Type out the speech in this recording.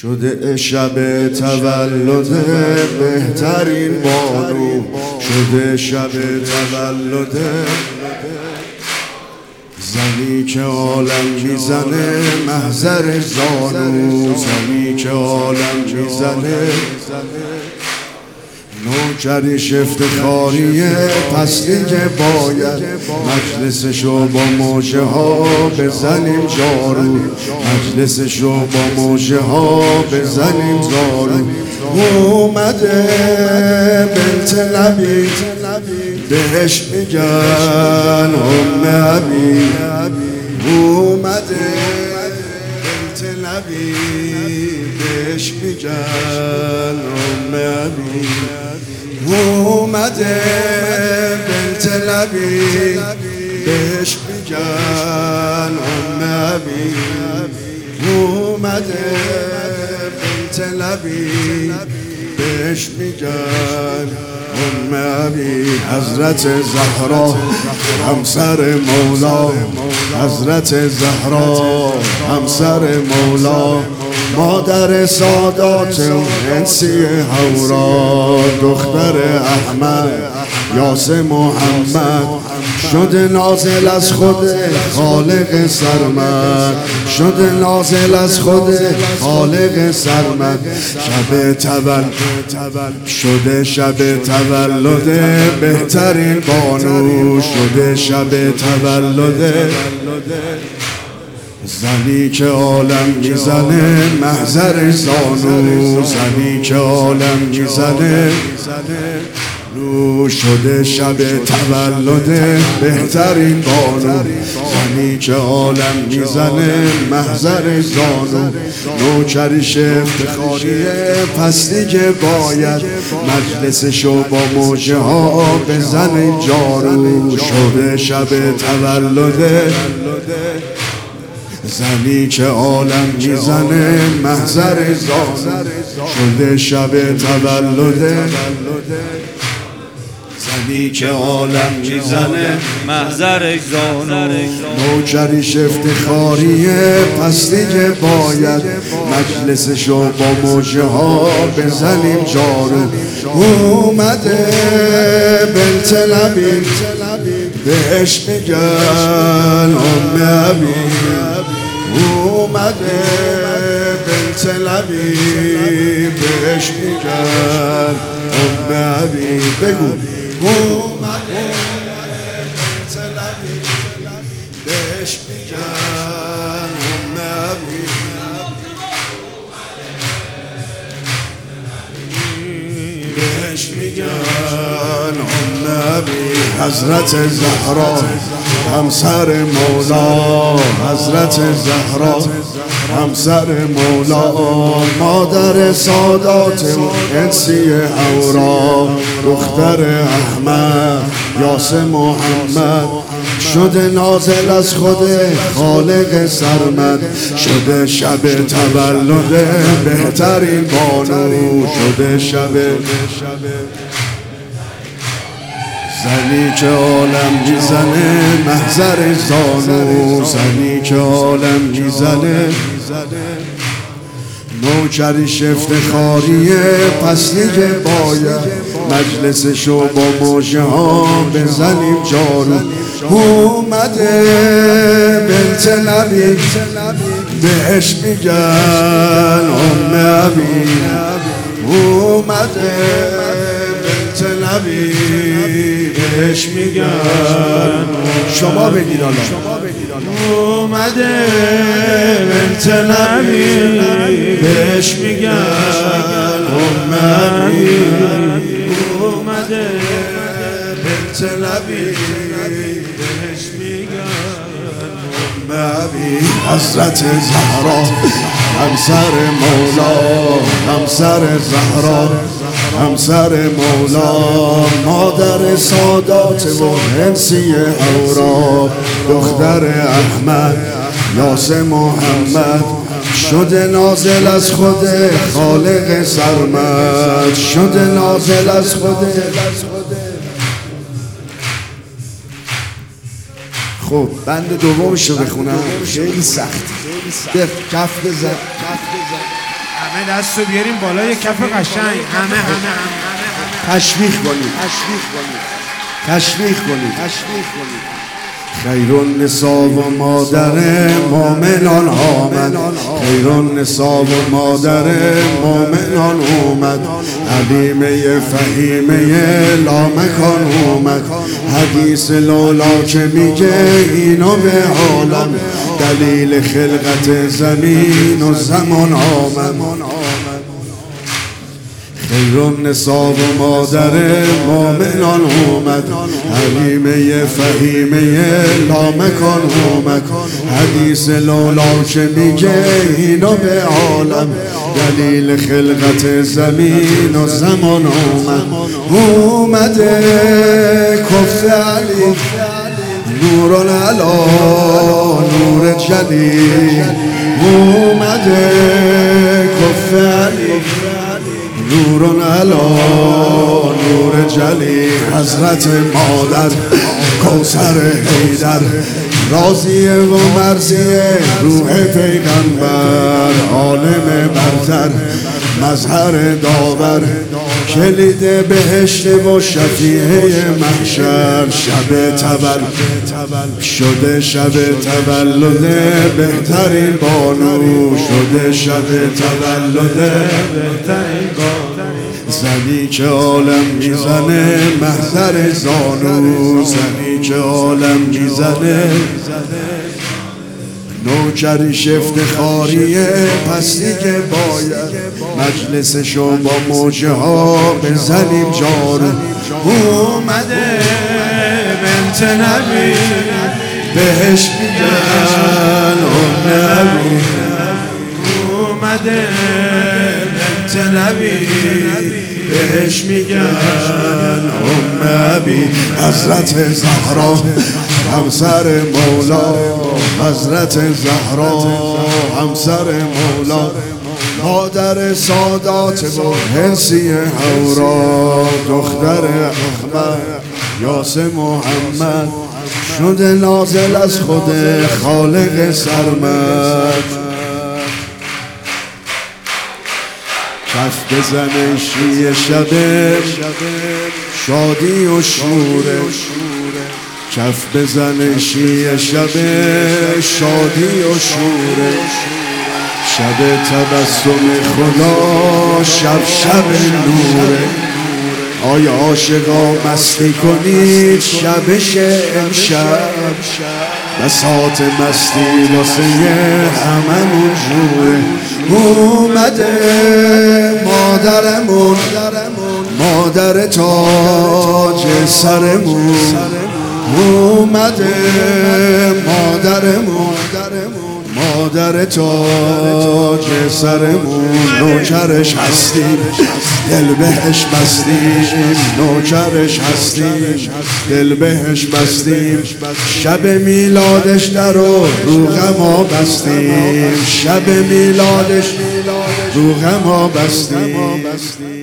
شده شب تولد بهترین بانو، شده شب تولد زنی که عالم میزنه محضر زانو، زنی که عالم میزنه نوکریش افتخاریه، پس دیگه باید مجلسشو با موجه ها بزنیم جارو، مجلسشو با موجه ها بزنیم جارو. اومده بنت نبی بهش میگن ام ابی، اومده بنت نبی بهش میگن ام ابی، اومده بنت نبی بهش میگن ام ابی، اومده بنت نبی بهش میگن ام ابی. حضرت زهرا همسر مولا، حضرت زهرا همسر مولا، مادر سادات انسی هورا، دختر احمد یاسر محمد، شده نازل از خود خالق سرمد، شده نازل از خود خالق سرمد. شب تولد شده شب تولد بهترین بانو، شده شب تولد زنی که عالم میزنه محضر زانو، زنی که عالم میزنه شده شب تولد بهترین بانو، زنی که عالم میزنه محضر زانو. نوکریش افتخاریه، پس دیگه باید مجلسشو با موجه ها بزنیم جارو، شده شب تولد زنی که عالم میزنه محضر زانو، شده شب تولد زنی که عالم میزنه محضر زانو. نوکریش افتخاریه، پس دیگه باید مجلسشو با موجه ها بزنیم جارو. اومده بنت نبی بهش میگن ام ابی، اومده بنت نبی بهش میگن ام ابی. بگو اومده بنت نبی بهش میگن ام ابی، بهش میگن ام ابی. حضرت زهرا همسر مولا، حضرت زهرا همسر مولا، مادر سادات انسی هورا، دختر احمد یاسر محمد، شده نازل از خود خالق سرمد، شده شب تولد بهترین بانو، شده شب زنی که عالم میزنه محضر زانو، زنی که عالم میزنه نوکریش افتخاریه، پس دیگه باید مجلسشو با موجه ها بزنیم جارو. اومده بنت نبی بهش میگن ام ابی، اومده بنت نبی بهش میگن. شما بگید حالا. اومده بنت نبی بهش میگن ام ابی، اومده بنت نبی بهش میگن ام ابی. حضرت زهرا همسر مولا، همسر زهرا همسر مولا، مادر سادات و انسی هورا، دختر احمد یاسر محمد، شده نازل از خود خالق سرمد، شده نازل از خود. خب بند دومشو بخونم، خیلی سخت. کف بزن همه دستو بیاریم بالای کف قشنگ. همه تشویق کنید، تشویق کنید. خیر النساء و مادر مومنان آمد، خیر النساء و مادر مومنان اومد، علیمه فهیمه لامکان اومد. حدیث لولا که میگه اینو به عالم، دلیل خلقت زمین و زمان آمد. خیر النساء و مادر مومنان اومد، حلیمه فهیمه لامکان اومد. حدیث لولا که میگه اینو به عالم، دلیل خلقت زمین و زمان اومد. اومده کفت علی نور العلا نور جلی، اومده کفت علی نور علا نور جلی. حضرت مادر کوثر حیدر، راضیه و مرضیه روح پیغمبر، عالم برتر مظهر داور، کلید بهشت و شفیعه محشر. شب تولد شده، شب تولد بهترین بانو شده، شب تولد بهترین بانو. زنی که عالم میزنه محضر زانو، زنی که عالم میزنه نوکریش افتخاریه، پستی که باید مجلسشو با موجه ها بزنیم جارو. اومده بنت نبی بهش میگن ام نبی، اومده بنت نبی بهش میگن ام نبی. حضرت زهرا همسر مولا، حضرت زهرا همسر مولا، مادر سادات و حسی هورا، دختر احمد یاس محمد، شده نازل از خود خالق سرمد. کف بزنه شیه شبه شادی و شوره، کف بزنه شیه شبه شادی و شوره. شب تبسم خدا شب شب نوره. آیا عاشقا مستی کنید شبش امشب، بساط مستی واسه هممون جوره. اومده مادرمون، مادر تاج سرمون، اومده مادرمون، مادر تاج سرمون. نوکرش هستیم دل بهش بستیم، نوکرش هستیم دل بهش بستیم. شب میلادش در رو غما بستیم، شب میلادش رو غما بستیم.